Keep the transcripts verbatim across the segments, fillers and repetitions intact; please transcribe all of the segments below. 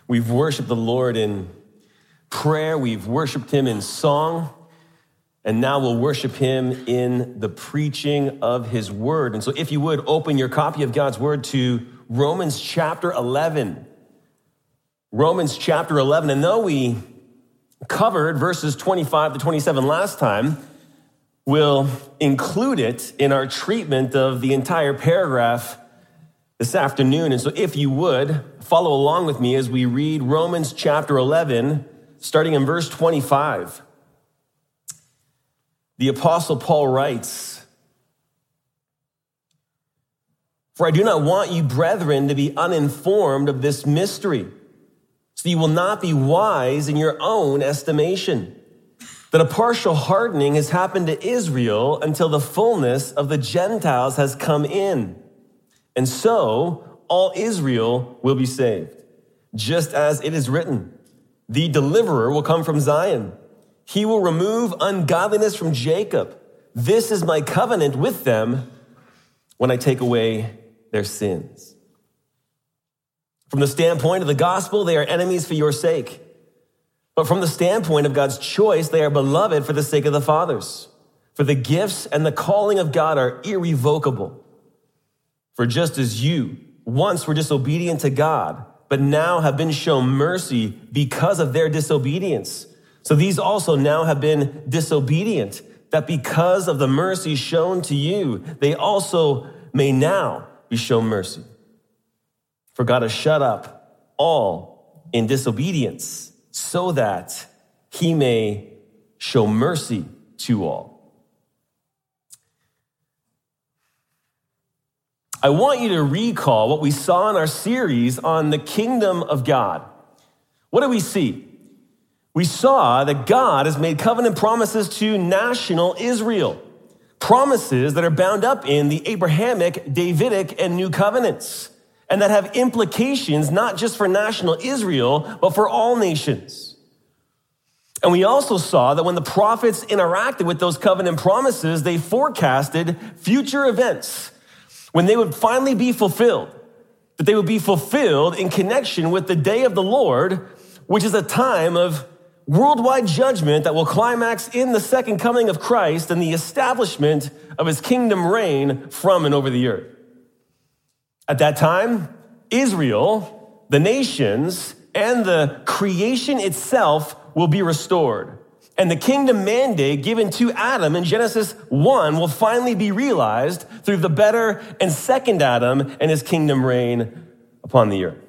We've worshiped the Lord in prayer. We've worshiped him in song. And now we'll worship him in the preaching of his word. And so if you would, open your copy of God's word to Romans chapter eleven. Romans chapter eleven. And though we covered verses twenty-five to twenty-seven last time, we'll include it in our treatment of the entire paragraph this afternoon. And so if you would, follow along with me as we read Romans chapter eleven, starting in verse twenty-five. The Apostle Paul writes, "For I do not want you, brethren, to be uninformed of this mystery, so you will not be wise in your own estimation, that a partial hardening has happened to Israel until the fullness of the Gentiles has come in. And so all Israel will be saved. Just as it is written, the deliverer will come from Zion. He will remove ungodliness from Jacob. This is my covenant with them when I take away their sins." From the standpoint of the gospel, they are enemies for your sake. But from the standpoint of God's choice, they are beloved for the sake of the fathers. For the gifts and the calling of God are irrevocable. For just as you once were disobedient to God, but now have been shown mercy because of their disobedience, so these also now have been disobedient, that because of the mercy shown to you, they also may now be shown mercy. For God has shut up all in disobedience, so that he may show mercy to all. I want you to recall what we saw in our series on the kingdom of God. What do we see? We saw that God has made covenant promises to national Israel, promises that are bound up in the Abrahamic, Davidic, and New Covenants, and that have implications not just for national Israel, but for all nations. And we also saw that when the prophets interacted with those covenant promises, they forecasted future events when they would finally be fulfilled, that they would be fulfilled in connection with the day of the Lord, which is a time of worldwide judgment that will climax in the second coming of Christ and the establishment of his kingdom reign from and over the earth. At that time, Israel, the nations, and the creation itself will be restored. And the kingdom mandate given to Adam in Genesis one will finally be realized through the better and second Adam and his kingdom reign upon the earth.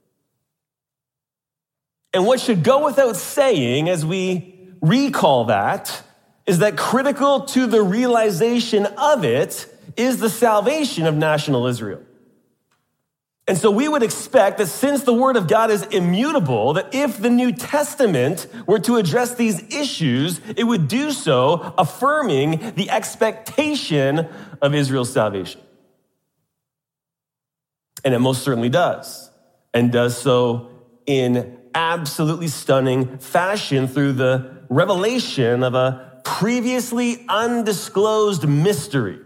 And what should go without saying as we recall that is that critical to the realization of it is the salvation of national Israel. And so we would expect that since the word of God is immutable, that if the New Testament were to address these issues, it would do so affirming the expectation of Israel's salvation. And it most certainly does, and does so in absolutely stunning fashion through the revelation of a previously undisclosed mystery.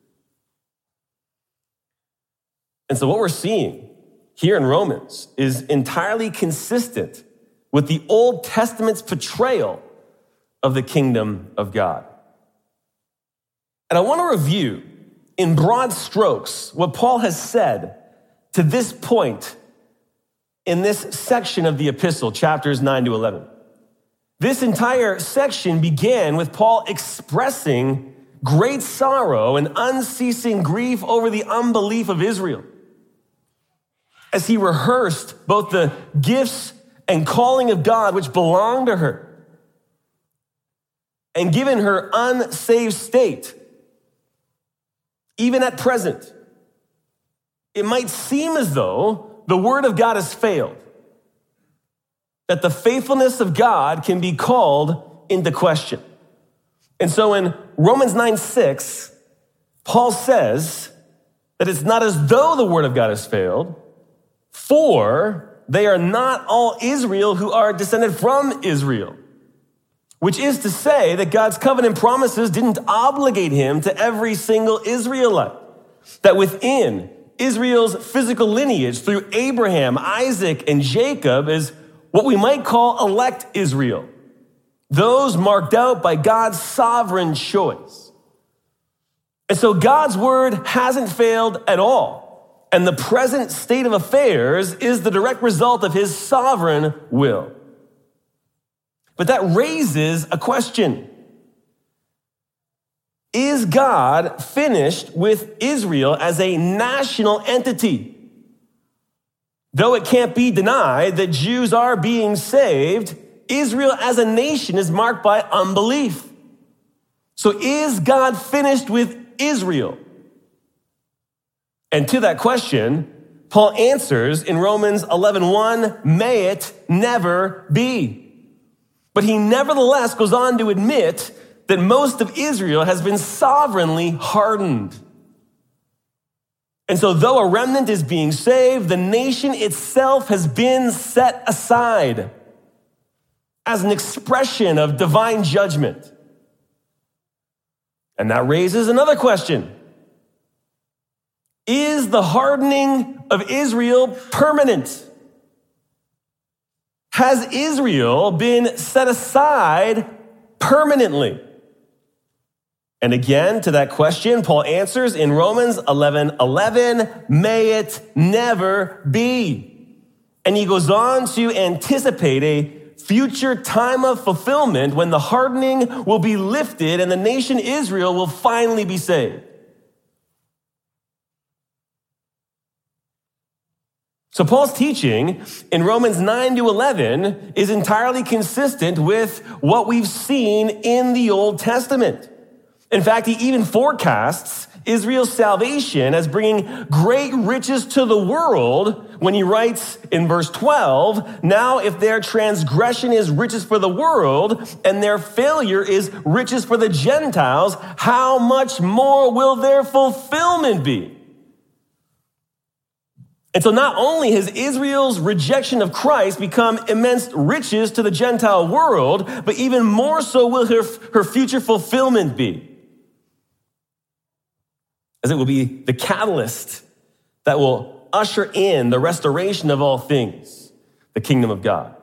And so what we're seeing here in Romans is entirely consistent with the Old Testament's portrayal of the kingdom of God. And I want to review in broad strokes what Paul has said to this point in this section of the epistle, chapters nine to eleven. This entire section began with Paul expressing great sorrow and unceasing grief over the unbelief of Israel, as he rehearsed both the gifts and calling of God which belonged to her, and given her unsaved state, even at present, it might seem as though the word of God has failed, that the faithfulness of God can be called into question. And so in Romans nine six, Paul says that it's not as though the word of God has failed, for they are not all Israel who are descended from Israel, which is to say that God's covenant promises didn't obligate him to every single Israelite, that within Israel's physical lineage through Abraham, Isaac, and Jacob is what we might call elect Israel. Those marked out by God's sovereign choice. And so God's word hasn't failed at all. And the present state of affairs is the direct result of his sovereign will. But that raises a question. Is God finished with Israel as a national entity? Though it can't be denied that Jews are being saved, Israel as a nation is marked by unbelief. So is God finished with Israel? And to that question, Paul answers in Romans eleven one, may it never be. But he nevertheless goes on to admit that most of Israel has been sovereignly hardened. And so though a remnant is being saved, the nation itself has been set aside as an expression of divine judgment. And that raises another question. Is the hardening of Israel permanent? Has Israel been set aside permanently? And again, to that question, Paul answers in Romans eleven eleven, may it never be. And he goes on to anticipate a future time of fulfillment when the hardening will be lifted and the nation Israel will finally be saved. So Paul's teaching in Romans nine to eleven is entirely consistent with what we've seen in the Old Testament. In fact, he even forecasts Israel's salvation as bringing great riches to the world when he writes in verse twelve, now if their transgression is riches for the world and their failure is riches for the Gentiles, how much more will their fulfillment be? And so not only has Israel's rejection of Christ become immense riches to the Gentile world, but even more so will her, her future fulfillment be. As it will be the catalyst that will usher in the restoration of all things, the kingdom of God.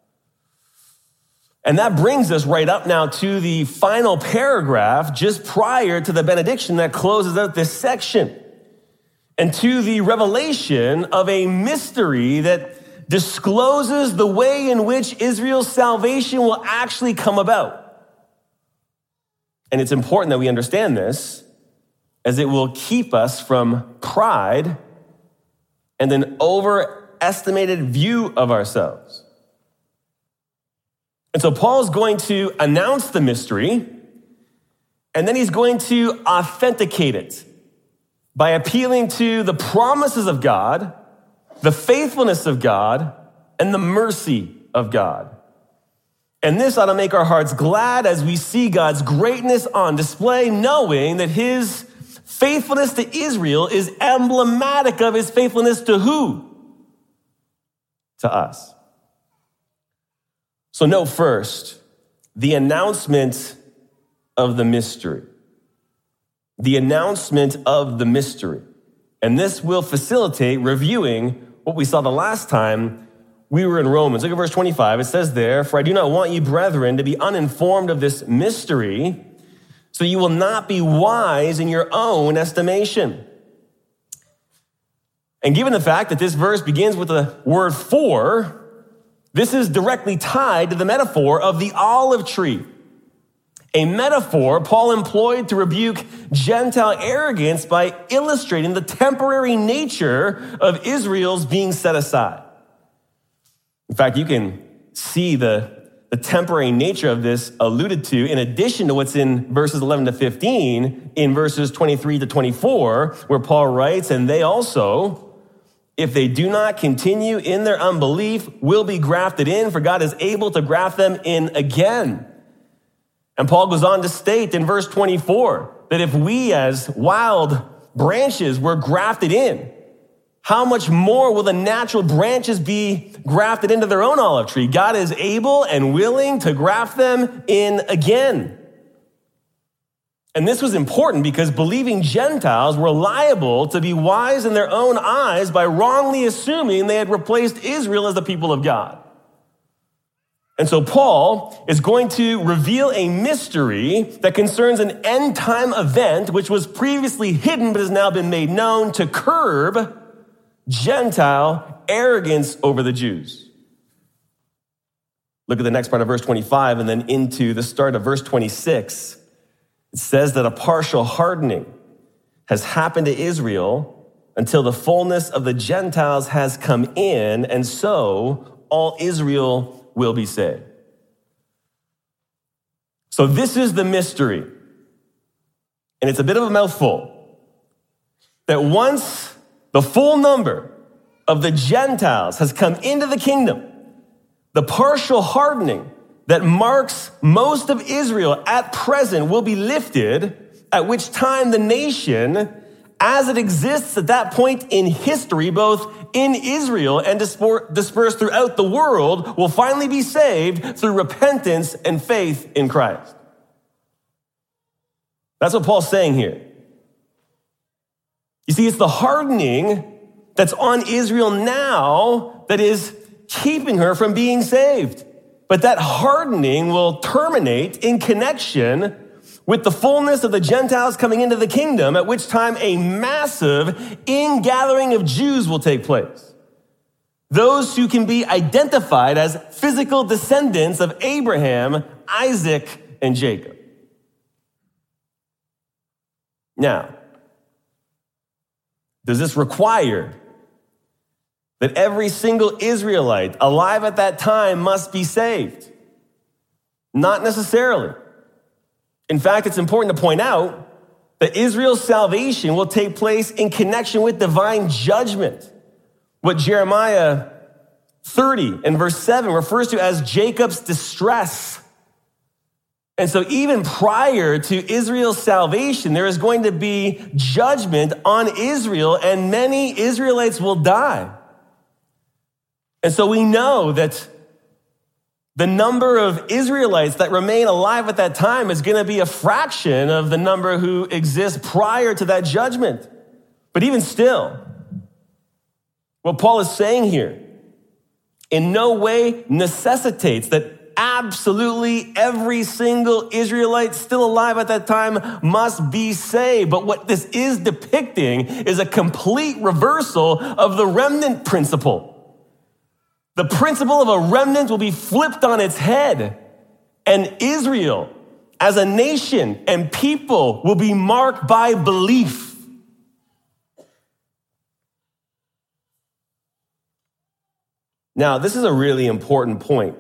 And that brings us right up now to the final paragraph just prior to the benediction that closes out this section. And to the revelation of a mystery that discloses the way in which Israel's salvation will actually come about. And it's important that we understand this, as it will keep us from pride and an overestimated view of ourselves. And so Paul's going to announce the mystery, and then he's going to authenticate it by appealing to the promises of God, the faithfulness of God, and the mercy of God. And this ought to make our hearts glad as we see God's greatness on display, knowing that his faithfulness to Israel is emblematic of his faithfulness to who? To us. So note first, the announcement of the mystery. The announcement of the mystery. And this will facilitate reviewing what we saw the last time we were in Romans. Look at verse twenty-five. It says there, for I do not want you, brethren, to be uninformed of this mystery, so you will not be wise in your own estimation. And given the fact that this verse begins with the word for, this is directly tied to the metaphor of the olive tree. A metaphor Paul employed to rebuke Gentile arrogance by illustrating the temporary nature of Israel's being set aside. In fact, you can see the, the temporary nature of this alluded to in addition to what's in verses eleven to fifteen, in verses twenty-three to twenty-four, where Paul writes, and they also, if they do not continue in their unbelief, will be grafted in, for God is able to graft them in again. And Paul goes on to state in verse twenty-four that if we as wild branches were grafted in, how much more will the natural branches be grafted into their own olive tree? God is able and willing to graft them in again. And this was important because believing Gentiles were liable to be wise in their own eyes by wrongly assuming they had replaced Israel as the people of God. And so Paul is going to reveal a mystery that concerns an end-time event which was previously hidden but has now been made known to curb Gentile arrogance over the Jews. Look at the next part of verse twenty-five and then into the start of verse twenty-six. It says that a partial hardening has happened to Israel until the fullness of the Gentiles has come in, and so all Israel will be saved. So this is the mystery, and it's a bit of a mouthful, that once the full number of the Gentiles has come into the kingdom, the partial hardening that marks most of Israel at present will be lifted, at which time the nation, as it exists at that point in history, both in Israel and dispersed throughout the world, will finally be saved through repentance and faith in Christ. That's what Paul's saying here. You see, it's the hardening that's on Israel now that is keeping her from being saved. But that hardening will terminate in connection with the fullness of the Gentiles coming into the kingdom, at which time a massive ingathering of Jews will take place. Those who can be identified as physical descendants of Abraham, Isaac, and Jacob. Now, does this require that every single Israelite alive at that time must be saved? Not necessarily. In fact, it's important to point out that Israel's salvation will take place in connection with divine judgment, what Jeremiah thirty and verse seven refers to as Jacob's distress. And so even prior to Israel's salvation, there is going to be judgment on Israel, and many Israelites will die. And so we know that the number of Israelites that remain alive at that time is going to be a fraction of the number who exist prior to that judgment. But even still, what Paul is saying here in no way necessitates that absolutely every single Israelite still alive at that time must be saved. But what this is depicting is a complete reversal of the remnant principle. The principle of a remnant will be flipped on its head, and Israel as a nation and people will be marked by belief. Now, this is a really important point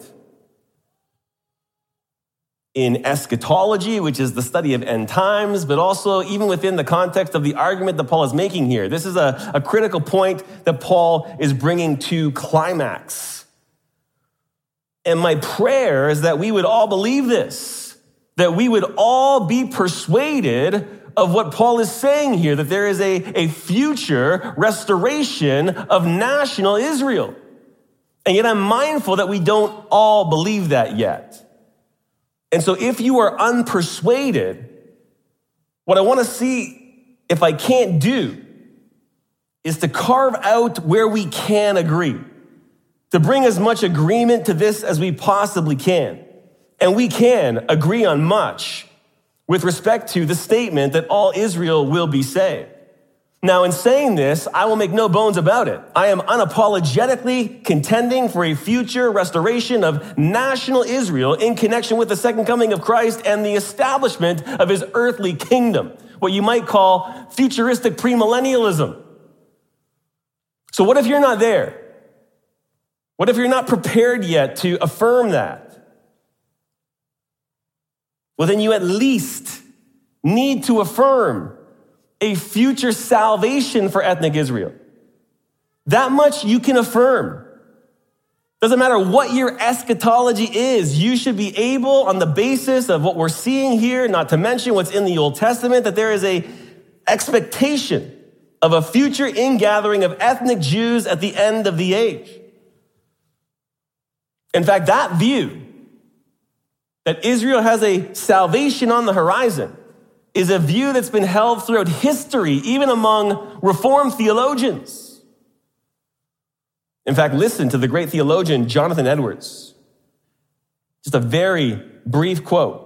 in eschatology, which is the study of end times, but also even within the context of the argument that Paul is making here. This is a, a critical point that Paul is bringing to climax. And my prayer is that we would all believe this, that we would all be persuaded of what Paul is saying here, that there is a, a future restoration of national Israel. And yet I'm mindful that we don't all believe that yet. And so if you are unpersuaded, what I want to see if I can't do is to carve out where we can agree, to bring as much agreement to this as we possibly can. And we can agree on much with respect to the statement that all Israel will be saved. Now, in saying this, I will make no bones about it. I am unapologetically contending for a future restoration of national Israel in connection with the second coming of Christ and the establishment of his earthly kingdom, what you might call futuristic premillennialism. So what if you're not there? What if you're not prepared yet to affirm that? Well, then you at least need to affirm a future salvation for ethnic Israel. That much you can affirm. Doesn't matter what your eschatology is, you should be able, on the basis of what we're seeing here, not to mention what's in the Old Testament, that there is a expectation of a future ingathering of ethnic Jews at the end of the age. In fact, that view, that Israel has a salvation on the horizon, is a view that's been held throughout history, even among Reformed theologians. In fact, listen to the great theologian Jonathan Edwards. Just a very brief quote,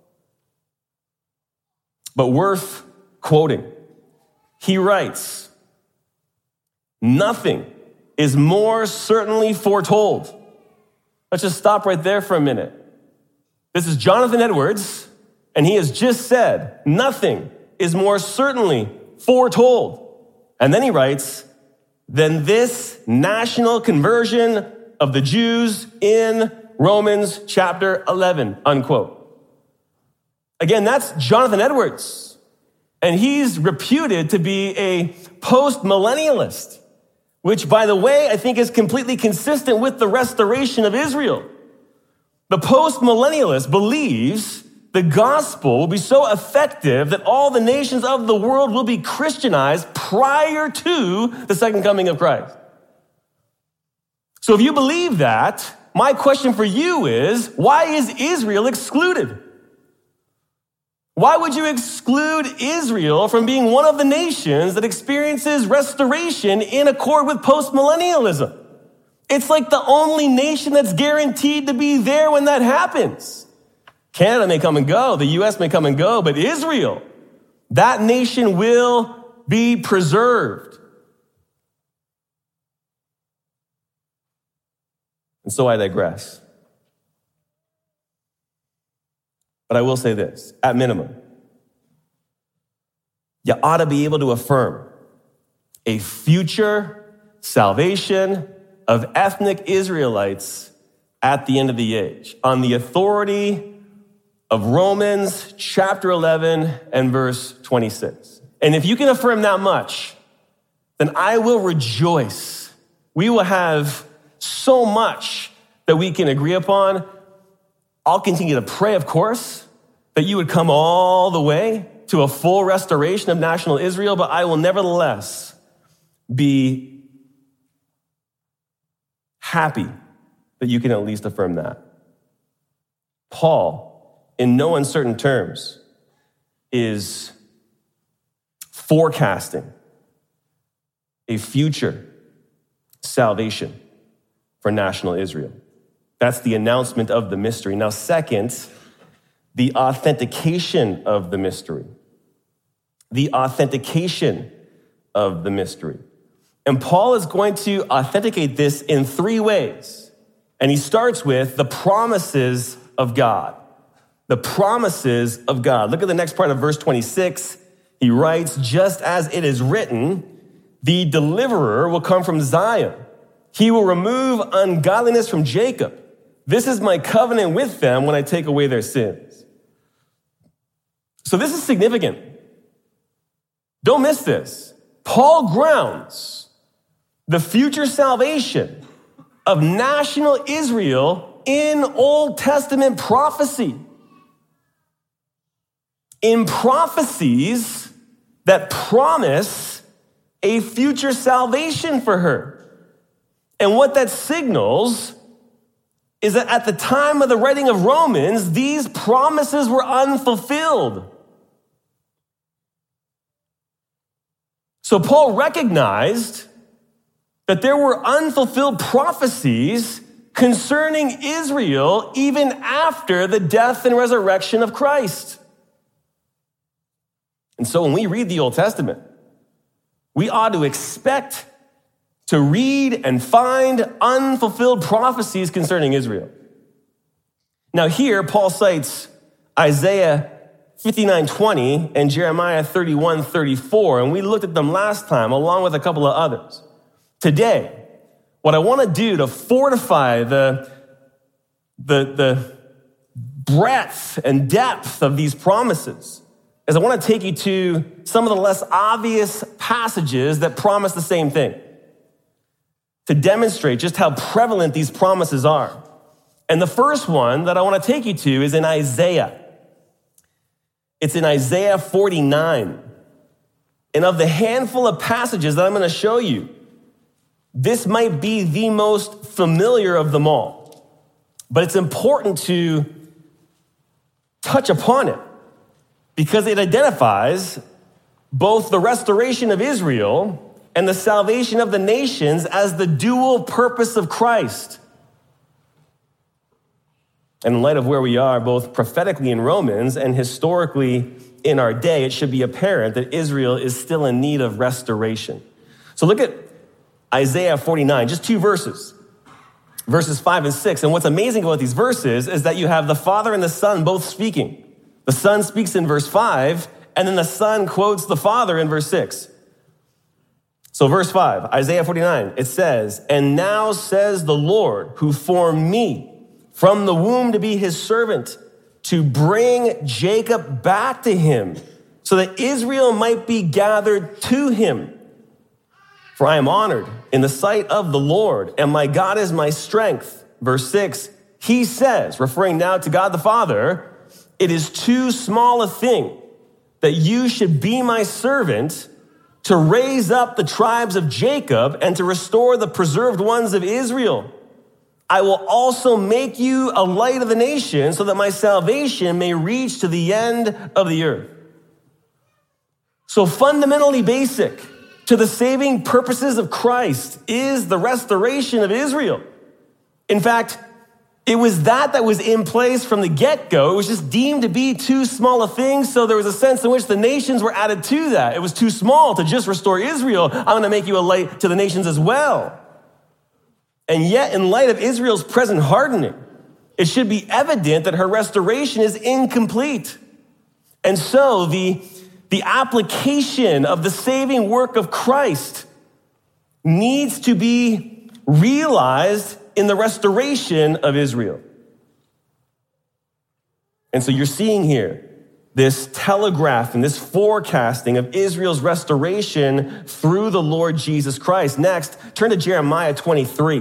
but worth quoting. He writes, "Nothing is more certainly foretold." Let's just stop right there for a minute. This is Jonathan Edwards, and he has just said, nothing is more certainly foretold. And then he writes, than this national conversion of the Jews in Romans chapter eleven, unquote. Again, that's Jonathan Edwards, and he's reputed to be a post-millennialist, which, by the way, I think is completely consistent with the restoration of Israel. The post-millennialist believes the gospel will be so effective that all the nations of the world will be Christianized prior to the second coming of Christ. So if you believe that, my question for you is, why is Israel excluded? Why would you exclude Israel from being one of the nations that experiences restoration in accord with postmillennialism? It's like the only nation that's guaranteed to be there when that happens. Canada may come and go, the U S may come and go, but Israel, that nation will be preserved. And so I digress. But I will say this, at minimum, you ought to be able to affirm a future salvation of ethnic Israelites at the end of the age on the authority of Romans chapter eleven and verse twenty-six. And if you can affirm that much, then I will rejoice. We will have so much that we can agree upon. I'll continue to pray, of course, that you would come all the way to a full restoration of national Israel, but I will nevertheless be happy that you can at least affirm that. Paul, in no uncertain terms, is forecasting a future salvation for national Israel. That's the announcement of the mystery. Now, second, the authentication of the mystery. The authentication of the mystery. And Paul is going to authenticate this in three ways. And he starts with the promises of God. The promises of God. Look at the next part of verse twenty-six. He writes, just as it is written, the deliverer will come from Zion. He will remove ungodliness from Jacob. This is my covenant with them when I take away their sins. So this is significant. Don't miss this. Paul grounds the future salvation of national Israel in Old Testament prophecy. In prophecies that promise a future salvation for her. And what that signals is that at the time of the writing of Romans, these promises were unfulfilled. So Paul recognized that there were unfulfilled prophecies concerning Israel even after the death and resurrection of Christ. And so when we read the Old Testament, we ought to expect to read and find unfulfilled prophecies concerning Israel. Now here, Paul cites Isaiah fifty-nine twenty and Jeremiah thirty-one thirty-four, and we looked at them last time along with a couple of others. Today, what I want to do to fortify the, the, the breadth and depth of these promises is I want to take you to some of the less obvious passages that promise the same thing, to demonstrate just how prevalent these promises are. And the first one that I want to take you to is in Isaiah. It's in Isaiah forty-nine. And of the handful of passages that I'm going to show you, this might be the most familiar of them all. But it's important to touch upon it because it identifies both the restoration of Israel and the salvation of the nations as the dual purpose of Christ. And in light of where we are, both prophetically in Romans and historically in our day, it should be apparent that Israel is still in need of restoration. So look at Isaiah forty-nine, just two verses, verses five and six. And what's amazing about these verses is that you have the Father and the Son both speaking. The Son speaks in verse five, and then the Son quotes the Father in verse six. So verse five, Isaiah forty-nine, it says, "And now says the Lord who formed me from the womb to be his servant, to bring Jacob back to him, so that Israel might be gathered to him. For I am honored in the sight of the Lord, and my God is my strength." Verse six, he says, referring now to God the Father, "It is too small a thing that you should be my servant to raise up the tribes of Jacob and to restore the preserved ones of Israel. I will also make you a light of the nations so that my salvation may reach to the end of the earth." So fundamentally basic to the saving purposes of Christ is the restoration of Israel. In fact, it was that that was in place from the get-go. It was just deemed to be too small a thing, so there was a sense in which the nations were added to that. It was too small to just restore Israel. I'm going to make you a light to the nations as well. And yet, in light of Israel's present hardening, it should be evident that her restoration is incomplete. And so the, the application of the saving work of Christ needs to be realized in the restoration of Israel. And so you're seeing here this telegraph and this forecasting of Israel's restoration through the Lord Jesus Christ. Next, turn to Jeremiah twenty-three.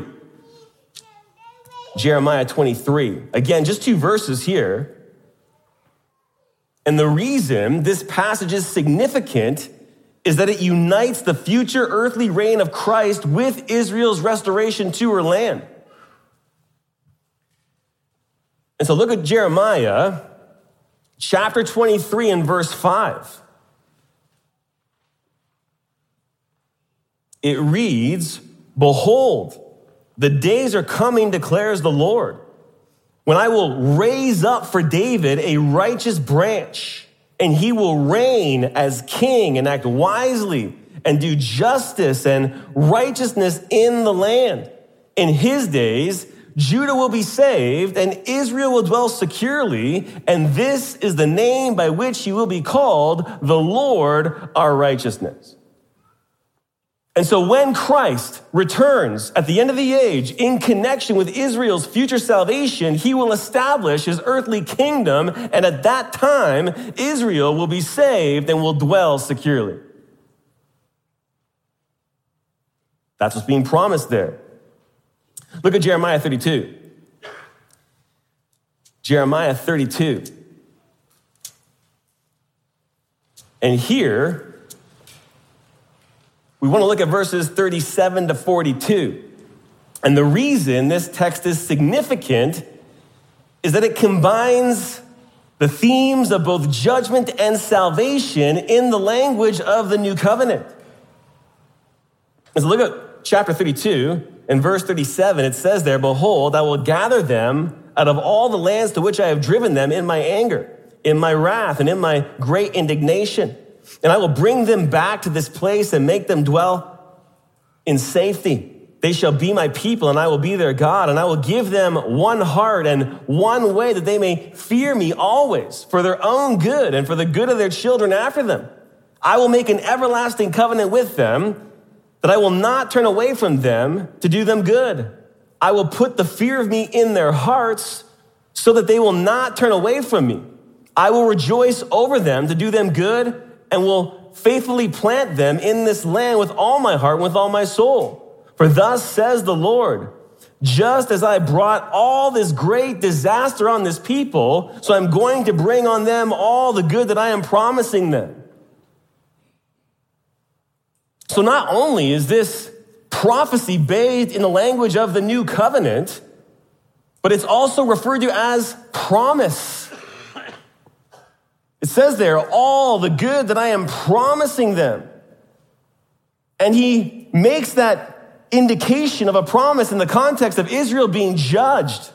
Jeremiah twenty-three. Again, just two verses here. And the reason this passage is significant is that it unites the future earthly reign of Christ with Israel's restoration to her land. And so look at Jeremiah chapter twenty-three and verse five. It reads, "Behold, the days are coming, declares the Lord, when I will raise up for David a righteous branch, and he will reign as king and act wisely and do justice and righteousness in the land. In his days, Judah will be saved and Israel will dwell securely, and this is the name by which he will be called, the Lord our righteousness." And so when Christ returns at the end of the age in connection with Israel's future salvation, he will establish his earthly kingdom, and at that time, Israel will be saved and will dwell securely. That's what's being promised there. Look at Jeremiah thirty-two. Jeremiah thirty-two. And here, we want to look at verses thirty-seven to forty-two. And the reason this text is significant is that it combines the themes of both judgment and salvation in the language of the new covenant. As so look at chapter thirty-two and verse thirty-seven, it says there, "Behold, I will gather them out of all the lands to which I have driven them in my anger, in my wrath, and in my great indignation. And I will bring them back to this place and make them dwell in safety. They shall be my people, and I will be their God. And I will give them one heart and one way, that they may fear me always, for their own good and for the good of their children after them. I will make an everlasting covenant with them, that I will not turn away from them to do them good. I will put the fear of me in their hearts, so that they will not turn away from me. I will rejoice over them to do them good, and will faithfully plant them in this land with all my heart and with all my soul. For thus says the Lord, just as I brought all this great disaster on this people, so I'm going to bring on them all the good that I am promising them." So not only is this prophecy bathed in the language of the new covenant, but it's also referred to as promise. It says there, all the good that I am promising them. And he makes that indication of a promise in the context of Israel being judged.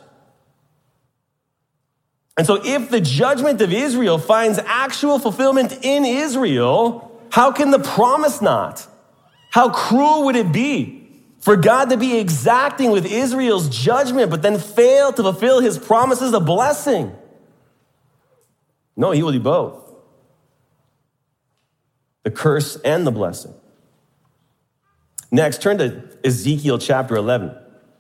And so if the judgment of Israel finds actual fulfillment in Israel, how can the promise not? How cruel would it be for God to be exacting with Israel's judgment, but then fail to fulfill his promises of blessing? No, he will do both. The curse and the blessing. Next, turn to Ezekiel chapter eleven.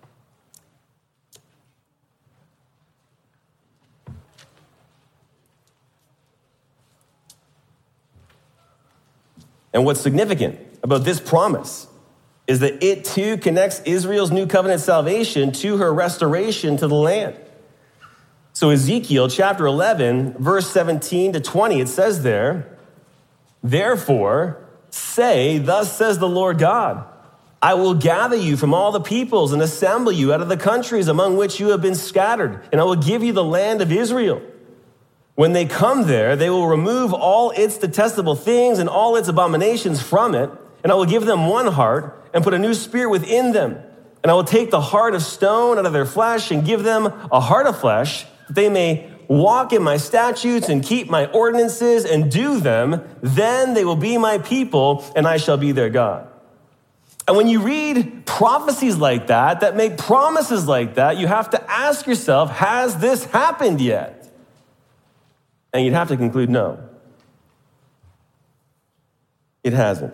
And what's significant about this promise is that it too connects Israel's new covenant salvation to her restoration to the land. So Ezekiel chapter eleven, verse seventeen to twenty, it says there, therefore say, thus says the Lord God, I will gather you from all the peoples and assemble you out of the countries among which you have been scattered, and I will give you the land of Israel. When they come there, they will remove all its detestable things and all its abominations from it, and I will give them one heart and put a new spirit within them. And I will take the heart of stone out of their flesh and give them a heart of flesh, that they may walk in my statutes and keep my ordinances and do them. Then they will be my people, and I shall be their God. And when you read prophecies like that, that make promises like that, you have to ask yourself, has this happened yet? And you'd have to conclude, no, it hasn't.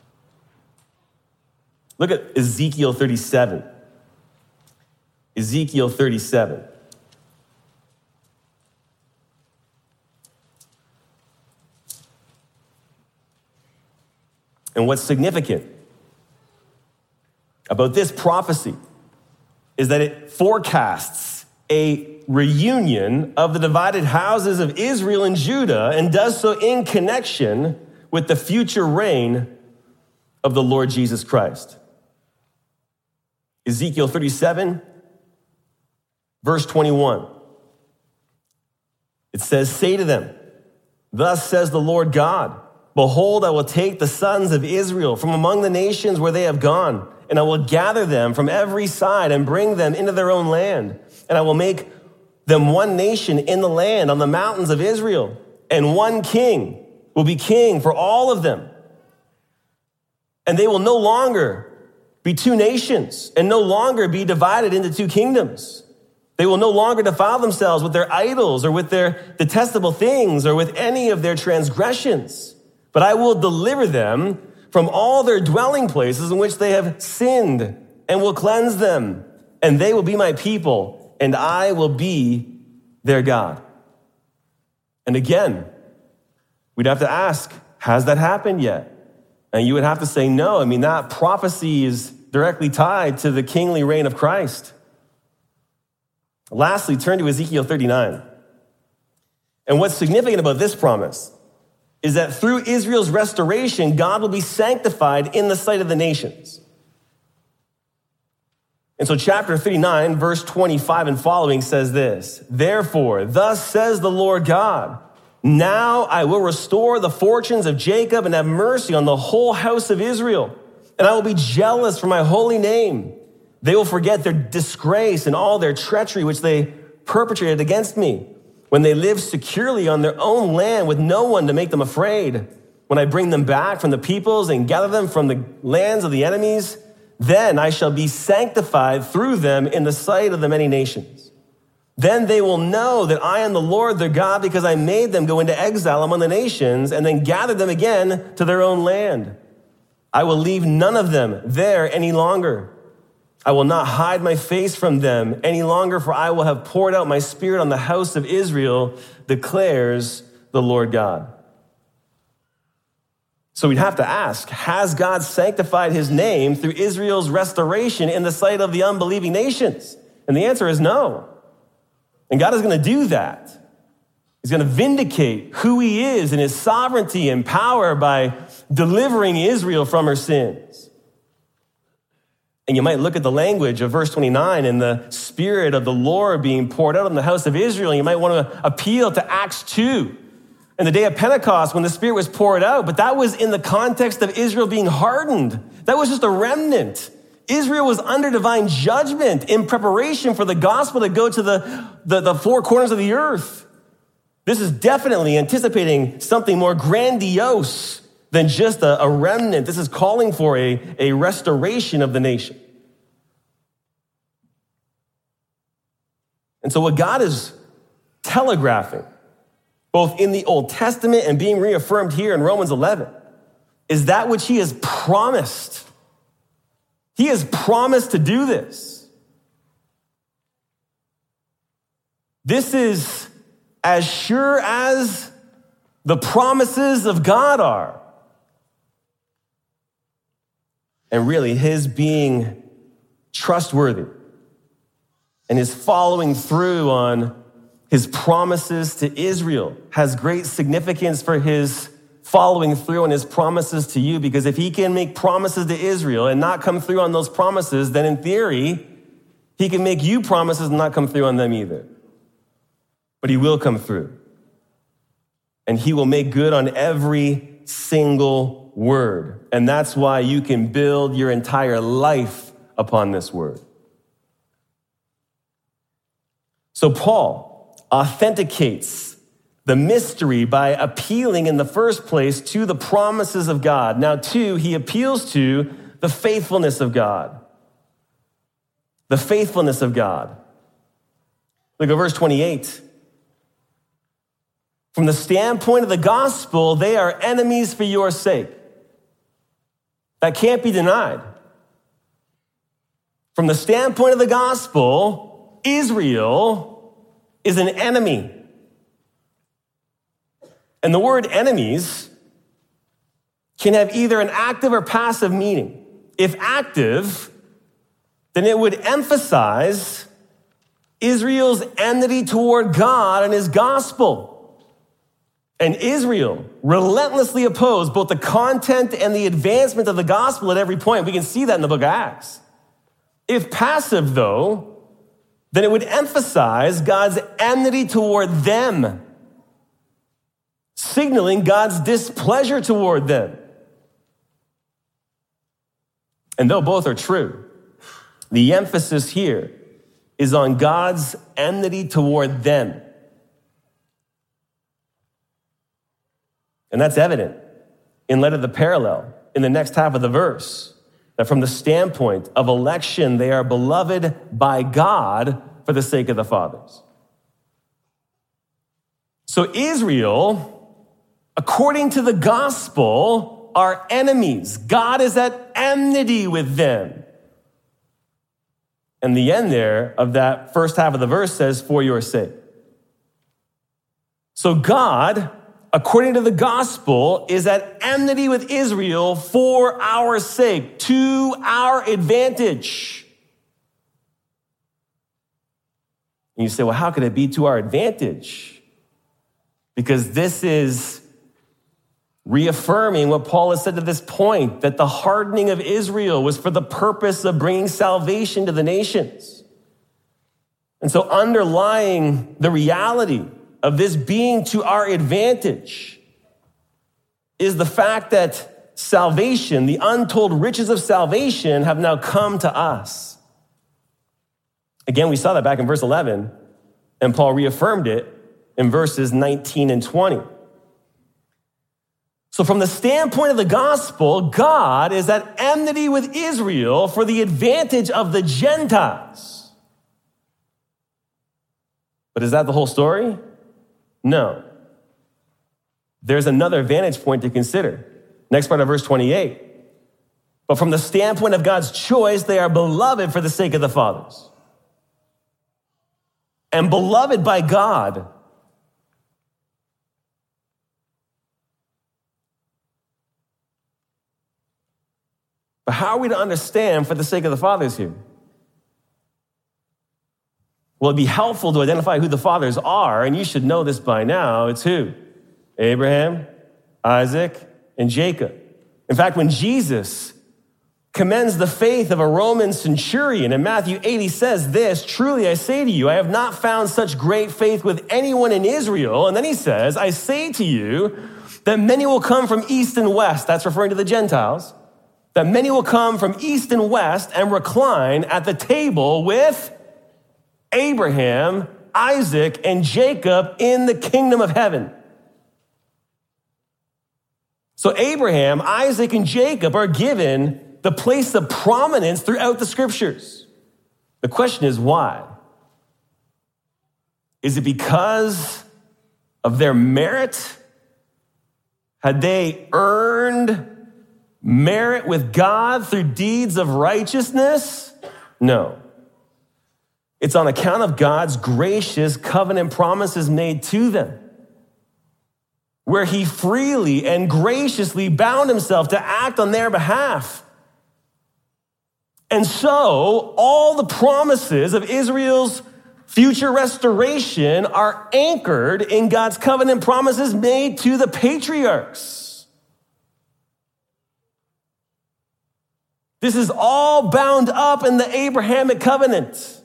Look at Ezekiel thirty-seven. Ezekiel thirty-seven. And what's significant about this prophecy is that it forecasts a reunion of the divided houses of Israel and Judah, and does so in connection with the future reign of the Lord Jesus Christ. Ezekiel thirty-seven, verse twenty-one. It says, say to them, thus says the Lord God, behold, I will take the sons of Israel from among the nations where they have gone, and I will gather them from every side and bring them into their own land. And I will make them one nation in the land on the mountains of Israel, and one king will be king for all of them. And they will no longer be two nations and no longer be divided into two kingdoms. They will no longer defile themselves with their idols or with their detestable things or with any of their transgressions. But I will deliver them from all their dwelling places in which they have sinned, and will cleanse them, and they will be my people, and I will be their God. And again, we'd have to ask, has that happened yet? And you would have to say no. I mean, that prophecy is directly tied to the kingly reign of Christ. Lastly, turn to Ezekiel thirty-nine. And what's significant about this promise is that through Israel's restoration, God will be sanctified in the sight of the nations. And so chapter thirty-nine, verse twenty-five and following says this, therefore, thus says the Lord God, now I will restore the fortunes of Jacob and have mercy on the whole house of Israel. And I will be jealous for my holy name. They will forget their disgrace and all their treachery, which they perpetrated against me, when they lived securely on their own land with no one to make them afraid. When I bring them back from the peoples and gather them from the lands of the enemies, then I shall be sanctified through them in the sight of the many nations. Then they will know that I am the Lord their God, because I made them go into exile among the nations and then gathered them again to their own land. I will leave none of them there any longer. I will not hide my face from them any longer, for I will have poured out my spirit on the house of Israel, declares the Lord God. So we'd have to ask, has God sanctified his name through Israel's restoration in the sight of the unbelieving nations? And the answer is no. And God is going to do that. He's going to vindicate who he is in his sovereignty and power by delivering Israel from her sins. And you might look at the language of verse twenty-nine and the spirit of the Lord being poured out on the house of Israel. And you might want to appeal to Acts two and the day of Pentecost when the Spirit was poured out, but that was in the context of Israel being hardened. That was just a remnant. Israel was under divine judgment in preparation for the gospel to go to the, the, the four corners of the earth. This is definitely anticipating something more grandiose than just a, a remnant. This is calling for a, a restoration of the nation. And so what God is telegraphing, both in the Old Testament and being reaffirmed here in Romans eleven, is that which he has promised. He has promised to do this. This is as sure as the promises of God are. And really, his being trustworthy and his following through on his promises to Israel has great significance for his following through on his promises to you, because if he can make promises to Israel and not come through on those promises, then in theory, he can make you promises and not come through on them either. But he will come through. And he will make good on every single word. And that's why you can build your entire life upon this word. So Paul authenticates the mystery by appealing in the first place to the promises of God. Now, two, he appeals to the faithfulness of God. The faithfulness of God. Look at verse twenty-eight. From the standpoint of the gospel, they are enemies for your sake. That can't be denied. From the standpoint of the gospel, Israel is an enemy. And the word enemies can have either an active or passive meaning. If active, then it would emphasize Israel's enmity toward God and his gospel. And Israel relentlessly opposed both the content and the advancement of the gospel at every point. We can see that in the book of Acts. If passive, though, then it would emphasize God's enmity toward them, signaling God's displeasure toward them. And though both are true, the emphasis here is on God's enmity toward them. And that's evident in light of the parallel in the next half of the verse, that from the standpoint of election, they are beloved by God for the sake of the fathers. So Israel, according to the gospel, are enemies. God is at enmity with them. And the end there of that first half of the verse says, for your sake. So God, according to the gospel, is at enmity with Israel for our sake, to our advantage. And you say, well, how could it be to our advantage? Because this is reaffirming what Paul has said to this point, that the hardening of Israel was for the purpose of bringing salvation to the nations. And so underlying the reality of this being to our advantage is the fact that salvation, the untold riches of salvation, have now come to us. Again, we saw that back in verse eleven, and Paul reaffirmed it in verses nineteen and twenty. So from the standpoint of the gospel, God is at enmity with Israel for the advantage of the Gentiles. But is that the whole story? No. There's another vantage point to consider. Next part of verse twenty-eight. But from the standpoint of God's choice, they are beloved for the sake of the fathers. And beloved by God. But how are we to understand for the sake of the fathers here? Well, it'd be helpful to identify who the fathers are, and you should know this by now. It's who? Abraham, Isaac, and Jacob. In fact, when Jesus commends the faith of a Roman centurion. In Matthew eight, he says this, "Truly I say to you, I have not found such great faith with anyone in Israel." And then he says, "I say to you that many will come from east and west," that's referring to the Gentiles, "that many will come from east and west and recline at the table with Abraham, Isaac, and Jacob in the kingdom of heaven." So Abraham, Isaac, and Jacob are given the place of prominence throughout the scriptures. The question is why? Is it because of their merit? Had they earned merit with God through deeds of righteousness? No. It's on account of God's gracious covenant promises made to them, where he freely and graciously bound himself to act on their behalf. And so all the promises of Israel's future restoration are anchored in God's covenant promises made to the patriarchs. This is all bound up in the Abrahamic covenant.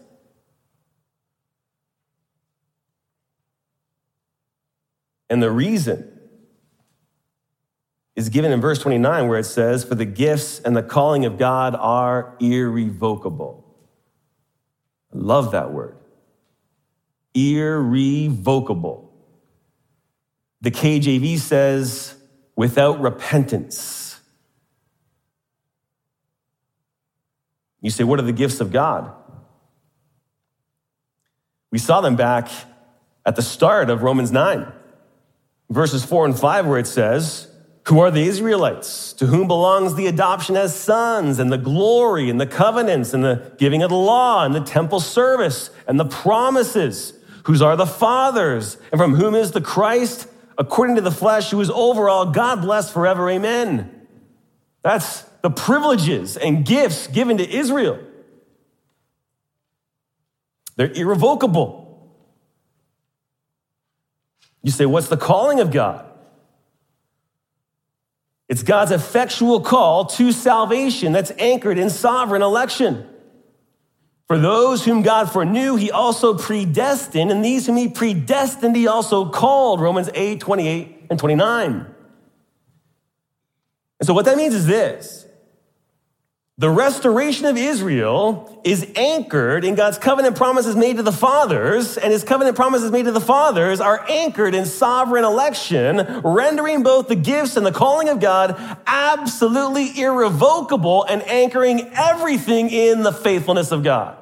And the reason is given in verse twenty-nine, where it says, "For the gifts and the calling of God are irrevocable." I love that word. Irrevocable. The K J V says, without repentance. You say, what are the gifts of God? We saw them back at the start of Romans nine, verses four and five, where it says, "Who are the Israelites, to whom belongs the adoption as sons and the glory and the covenants and the giving of the law and the temple service and the promises, whose are the fathers and from whom is the Christ, according to the flesh, who is over all, God bless forever, amen." That's the privileges and gifts given to Israel. They're irrevocable. You say, what's the calling of God? It's God's effectual call to salvation that's anchored in sovereign election. For those whom God foreknew, he also predestined, and these whom he predestined, he also called. Romans eight, twenty-eight and twenty-nine. And so what that means is this. The restoration of Israel is anchored in God's covenant promises made to the fathers, and his covenant promises made to the fathers are anchored in sovereign election, rendering both the gifts and the calling of God absolutely irrevocable and anchoring everything in the faithfulness of God.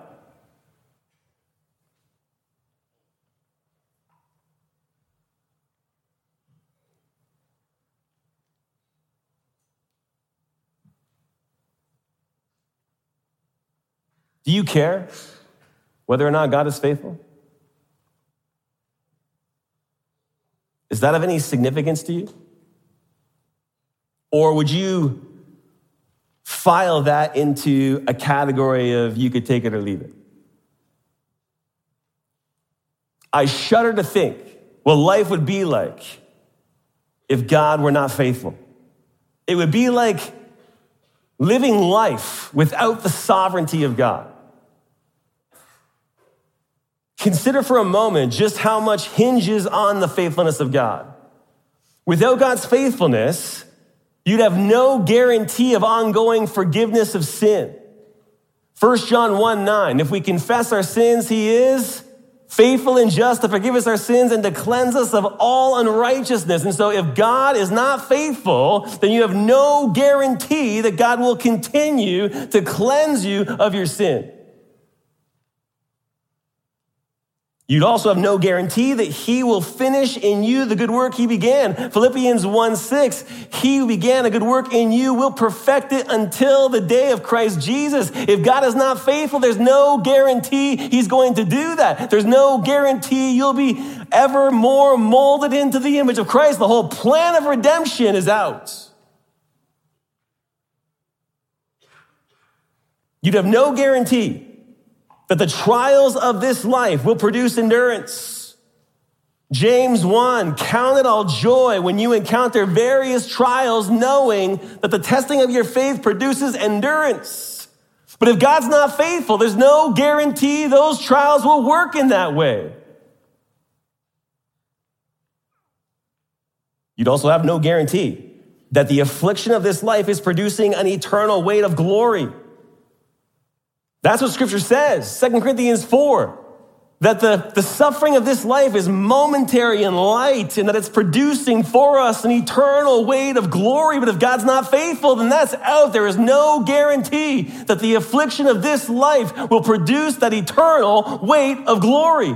Do you care whether or not God is faithful? Is that of any significance to you? Or would you file that into a category of you could take it or leave it? I shudder to think what life would be like if God were not faithful. It would be like living life without the sovereignty of God. Consider for a moment just how much hinges on the faithfulness of God. Without God's faithfulness, you'd have no guarantee of ongoing forgiveness of sin. First John one nine, if we confess our sins, he is faithful and just to forgive us our sins and to cleanse us of all unrighteousness. And so if God is not faithful, then you have no guarantee that God will continue to cleanse you of your sin. You'd also have no guarantee that he will finish in you the good work he began. Philippians one six, he who began a good work in you will perfect it until the day of Christ Jesus. If God is not faithful, there's no guarantee he's going to do that. There's no guarantee you'll be ever more molded into the image of Christ. The whole plan of redemption is out. You'd have no guarantee that the trials of this life will produce endurance. James one, count it all joy when you encounter various trials, knowing that the testing of your faith produces endurance. But if God's not faithful, there's no guarantee those trials will work in that way. You'd also have no guarantee that the affliction of this life is producing an eternal weight of glory. That's what Scripture says, Second Corinthians four, that the, the suffering of this life is momentary and light, and that it's producing for us an eternal weight of glory. But if God's not faithful, then that's out. There is no guarantee that the affliction of this life will produce that eternal weight of glory.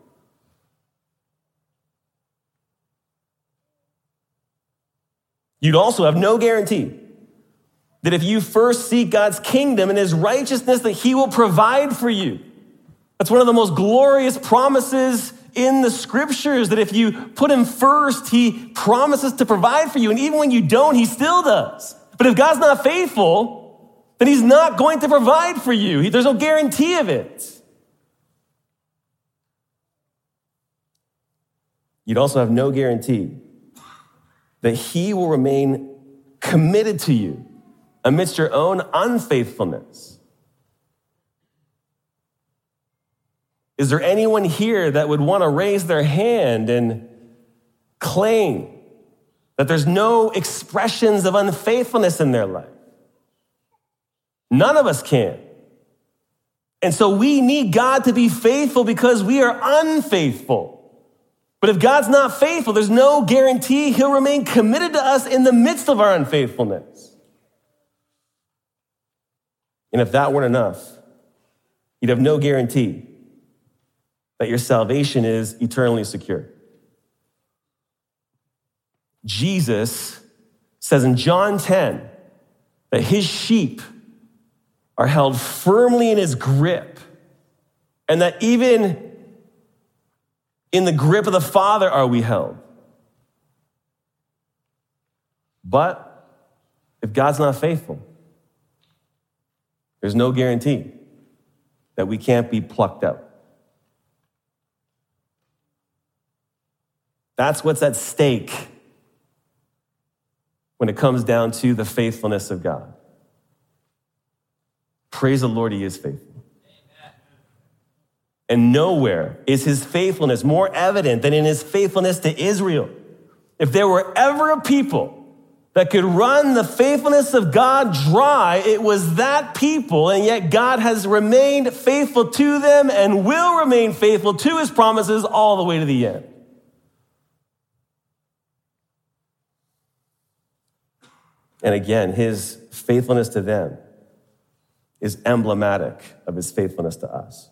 You'd also have no guarantee that if you first seek God's kingdom and his righteousness, that he will provide for you. That's one of the most glorious promises in the scriptures, that if you put him first, he promises to provide for you. And even when you don't, he still does. But if God's not faithful, then he's not going to provide for you. There's no guarantee of it. You'd also have no guarantee that he will remain committed to you amidst your own unfaithfulness. Is there anyone here that would want to raise their hand and claim that there's no expressions of unfaithfulness in their life? None of us can. And so we need God to be faithful because we are unfaithful. But if God's not faithful, there's no guarantee he'll remain committed to us in the midst of our unfaithfulness. And if that weren't enough, you'd have no guarantee that your salvation is eternally secure. Jesus says in John ten that his sheep are held firmly in his grip, and that even in the grip of the Father are we held. But if God's not faithful, there's no guarantee that we can't be plucked out. That's what's at stake when it comes down to the faithfulness of God. Praise the Lord, he is faithful. And nowhere is his faithfulness more evident than in his faithfulness to Israel. If there were ever a people that could run the faithfulness of God dry, it was that people, and yet God has remained faithful to them and will remain faithful to his promises all the way to the end. And again, his faithfulness to them is emblematic of his faithfulness to us.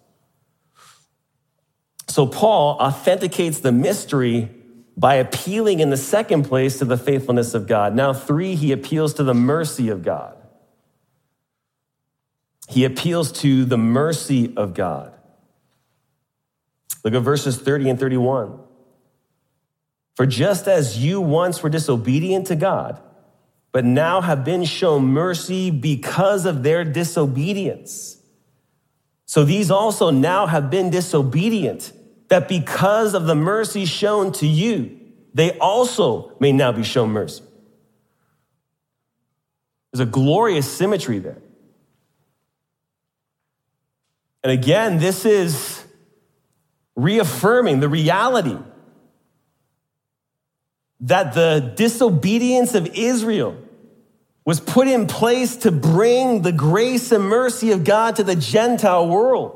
So Paul authenticates the mystery by appealing in the second place to the faithfulness of God. Now, three, he appeals to the mercy of God. He appeals to the mercy of God. Look at verses thirty and thirty-one. For just as you once were disobedient to God, but now have been shown mercy because of their disobedience, so these also now have been disobedient, that because of the mercy shown to you, they also may now be shown mercy. There's a glorious symmetry there. And again, this is reaffirming the reality that the disobedience of Israel was put in place to bring the grace and mercy of God to the Gentile world.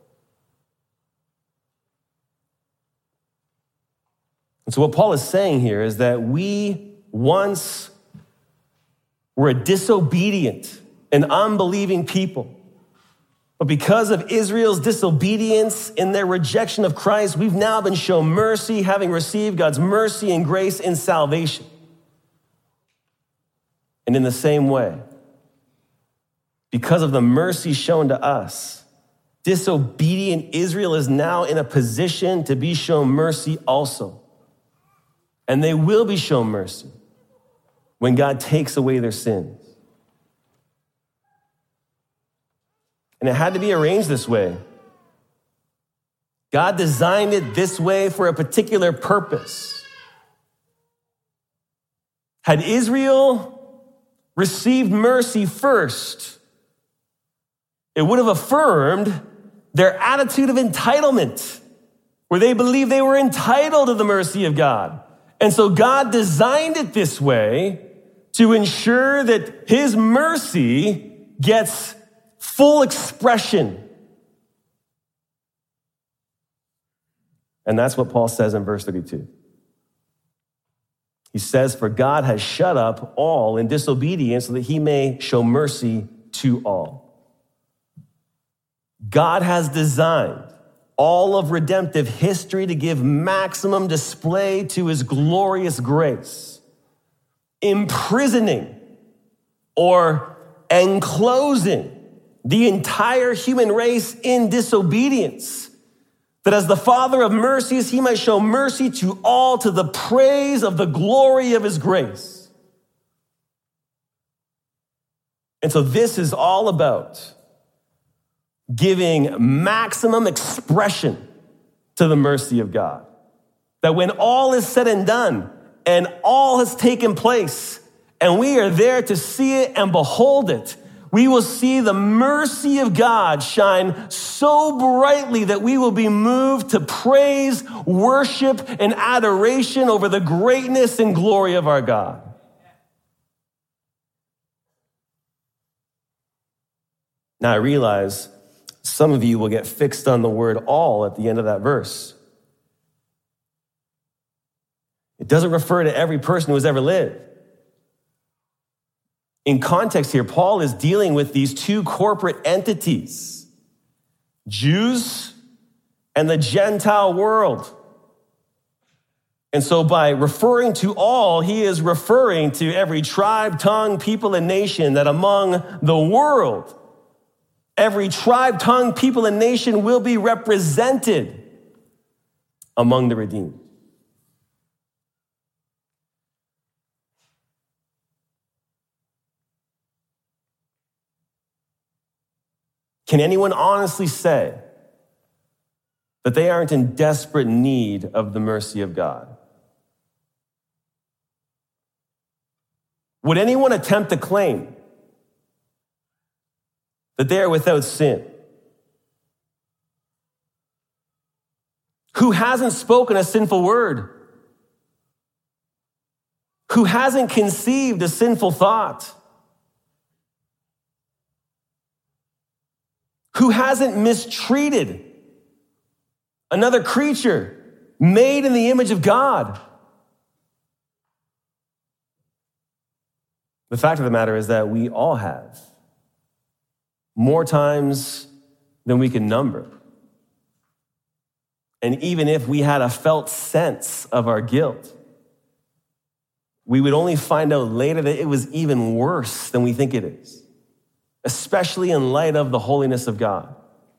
And so what Paul is saying here is that we once were a disobedient and unbelieving people. But because of Israel's disobedience in their rejection of Christ, we've now been shown mercy, having received God's mercy and grace in salvation. And in the same way, because of the mercy shown to us, disobedient Israel is now in a position to be shown mercy also. And they will be shown mercy when God takes away their sins. And it had to be arranged this way God designed it this way for a particular purpose. Had Israel received mercy first, it would have affirmed their attitude of entitlement, where they believed they were entitled to the mercy of God. And so God designed it this way to ensure that his mercy gets full expression. And that's what Paul says in verse thirty-two. He says, for God has shut up all in disobedience so that he may show mercy to all. God has designed all of redemptive history to give maximum display to his glorious grace, imprisoning or enclosing the entire human race in disobedience, that as the Father of mercies, he might show mercy to all to the praise of the glory of his grace. And so this is all about giving maximum expression to the mercy of God. That when all is said and done and all has taken place and we are there to see it and behold it, we will see the mercy of God shine so brightly that we will be moved to praise, worship, and adoration over the greatness and glory of our God. Now I realize some of you will get fixed on the word all at the end of that verse. It doesn't refer to every person who has ever lived. In context here, Paul is dealing with these two corporate entities, Jews and the Gentile world. And so by referring to all, he is referring to every tribe, tongue, people, and nation, that among the world, every tribe, tongue, people, and nation will be represented among the redeemed. Can anyone honestly say that they aren't in desperate need of the mercy of God? Would anyone attempt to claim that they are without sin? Who hasn't spoken a sinful word? Who hasn't conceived a sinful thought? Who hasn't mistreated another creature made in the image of God? The fact of the matter is that we all have, more times than we can number. And even if we had a felt sense of our guilt, we would only find out later that it was even worse than we think it is, especially in light of the holiness of God.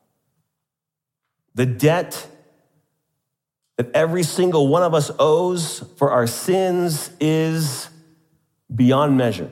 The debt that every single one of us owes for our sins is beyond measure.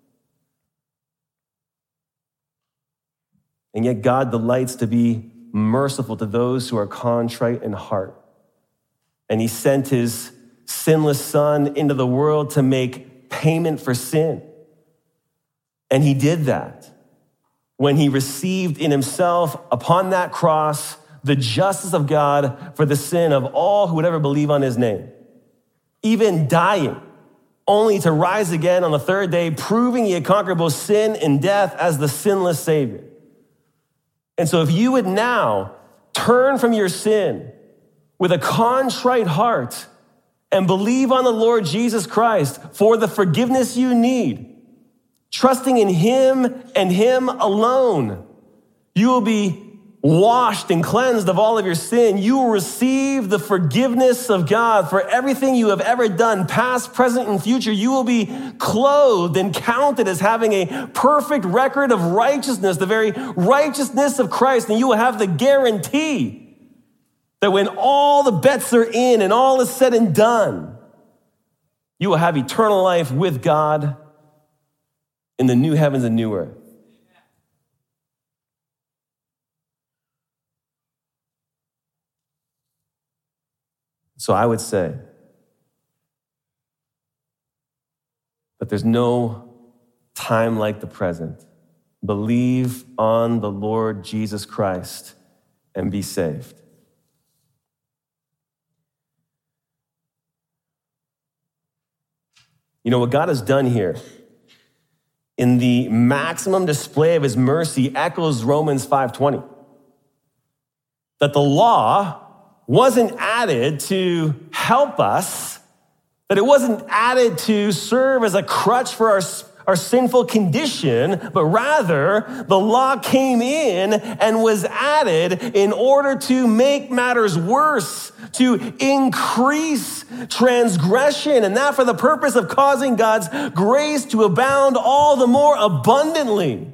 And yet God delights to be merciful to those who are contrite in heart. And he sent his sinless son into the world to make payment for sin. And he did that when he received in himself upon that cross the justice of God for the sin of all who would ever believe on his name, even dying, only to rise again on the third day, proving he had conquered both sin and death as the sinless Savior. And so if you would now turn from your sin with a contrite heart and believe on the Lord Jesus Christ for the forgiveness you need, trusting in him and him alone, you will be washed and cleansed of all of your sin. You will receive the forgiveness of God for everything you have ever done, past, present, and future. You will be clothed and counted as having a perfect record of righteousness, the very righteousness of Christ. And you will have the guarantee that when all the bets are in and all is said and done, you will have eternal life with God in the new heavens and new earth. So I would say that there's no time like the present. Believe on the Lord Jesus Christ and be saved. You know, what God has done here in the maximum display of his mercy echoes Romans five twenty. That the law wasn't added to help us, that it wasn't added to serve as a crutch for our, our sinful condition, but rather the law came in and was added in order to make matters worse, to increase transgression, and that for the purpose of causing God's grace to abound all the more abundantly.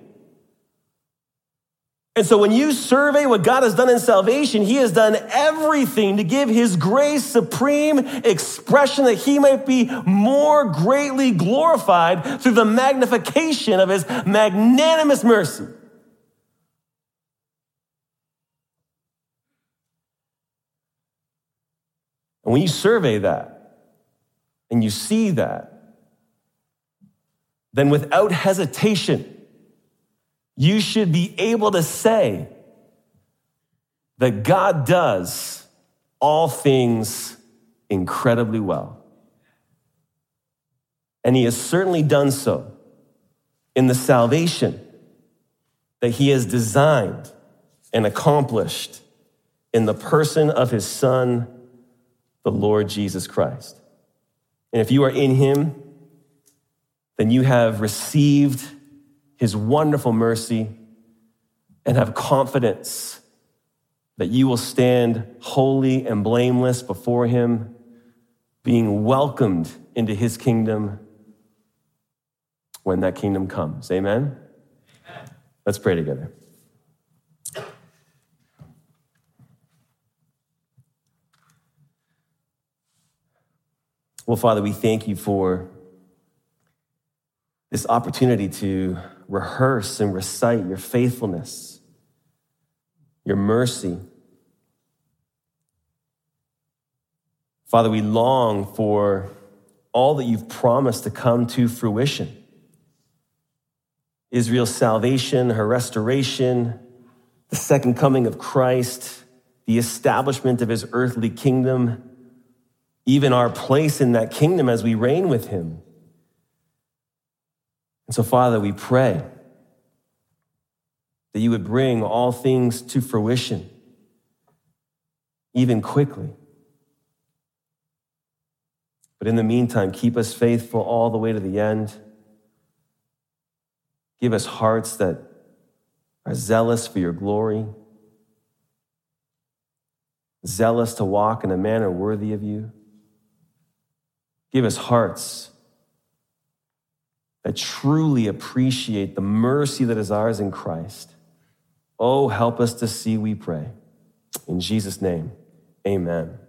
And so when you survey what God has done in salvation, he has done everything to give his grace supreme expression that he might be more greatly glorified through the magnification of his magnanimous mercy. And when you survey that and you see that, then without hesitation, you should be able to say that God does all things incredibly well. And he has certainly done so in the salvation that he has designed and accomplished in the person of his Son, the Lord Jesus Christ. And if you are in him, then you have received his wonderful mercy and have confidence that you will stand holy and blameless before him, being welcomed into his kingdom when that kingdom comes. Amen? Amen. Let's pray together. Well, Father, we thank you for this opportunity to rehearse and recite your faithfulness, your mercy. Father, we long for all that you've promised to come to fruition. Israel's salvation, her restoration, the second coming of Christ, the establishment of his earthly kingdom, even our place in that kingdom as we reign with him. And so, Father, we pray that you would bring all things to fruition, even quickly. But in the meantime, keep us faithful all the way to the end. Give us hearts that are zealous for your glory, zealous to walk in a manner worthy of you. Give us hearts that truly appreciate the mercy that is ours in Christ. Oh, help us to see, we pray. In Jesus' name, amen.